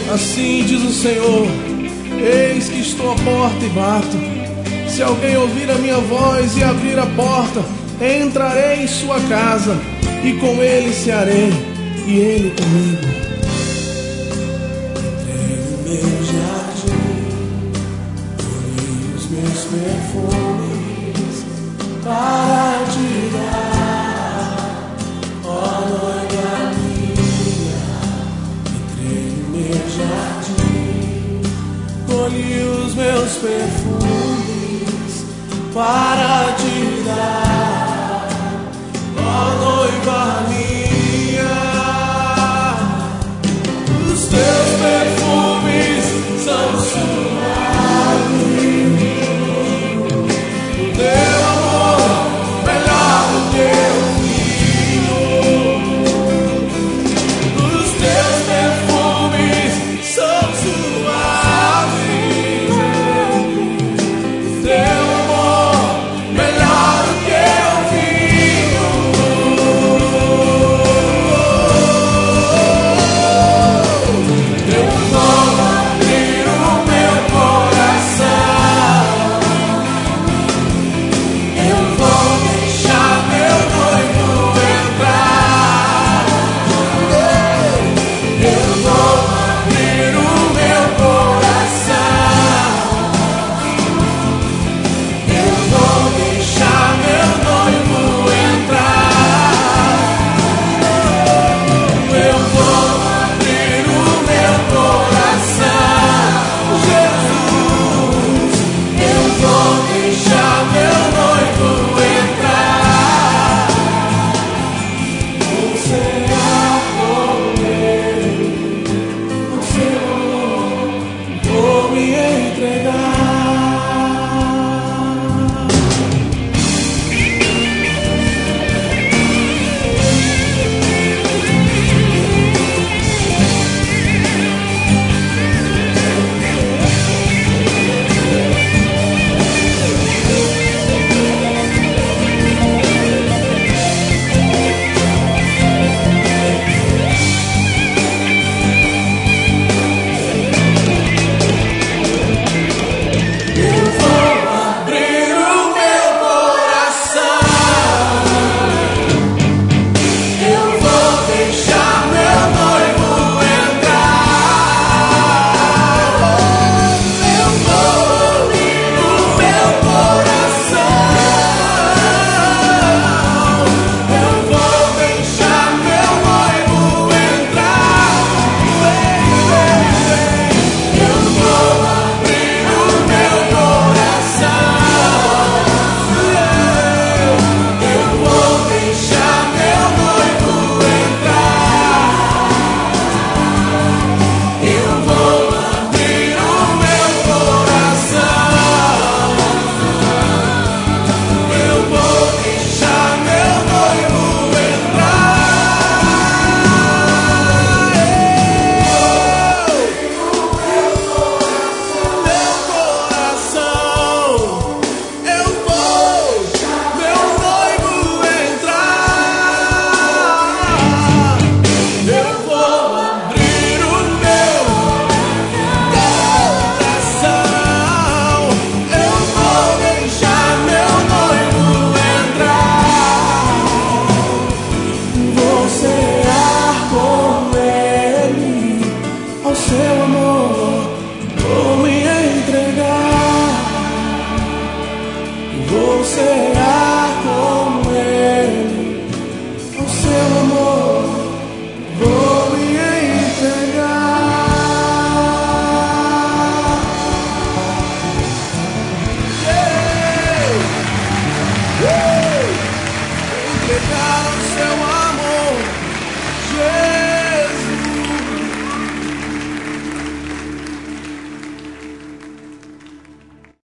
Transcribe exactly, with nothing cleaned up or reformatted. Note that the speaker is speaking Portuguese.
Assim diz o Senhor: eis que estou à porta e bato. Se alguém ouvir a minha voz e abrir a porta, entrarei em sua casa, e com ele cearei, e ele comigo. Entrei no meu jardim, colhi os meus perfumes para te dar, ó noiva minha. Entrei no meu jardim, colhi os meus perfumes para te dar, ó noiva minha. Os teus perfumes são suaves, o teu amor melhor do que o vinho. Os teus perfumes são suaves, o teu amor melhor do que o vinho. Eu vou abrir o meu coração, eu vou deixar meu noivo entrar. Eu vou abrir o meu coração, eu vou deixar meu noivo entrar. Eu vou abrir o meu coração, Jesus. Eu vou deixar meu noivo entrar. Vou cear com ele, o seu amor vou me entregar. Eu vou abrir o meu coração, eu vou deixar meu noivo entrar. Eu vou abrir o meu coração, eu vou deixar meu noivo entrar. Vem, vem, vem. Eu vou abrir o meu coração, eu vou deixar meu noivo entrar. Eu vou abrir o meu coração, eu vou deixar meu noivo entrar. Vou cear com ele, ao seu amor vou me entregar. Vou cear